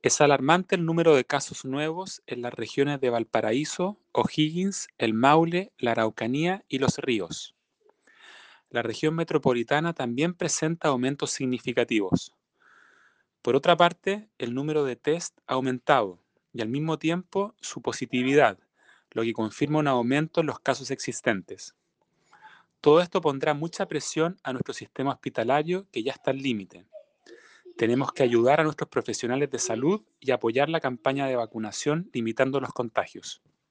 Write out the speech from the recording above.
Es alarmante el número de casos nuevos en las regiones de Valparaíso, O'Higgins, el Maule, la Araucanía y Los Ríos. La región metropolitana también presenta aumentos significativos. Por otra parte, el número de test ha aumentado y al mismo tiempo su positividad, lo que confirma un aumento en los casos existentes. Todo esto pondrá mucha presión a nuestro sistema hospitalario que ya está al límite. Tenemos que ayudar a nuestros profesionales de salud y apoyar la campaña de vacunación limitando los contagios.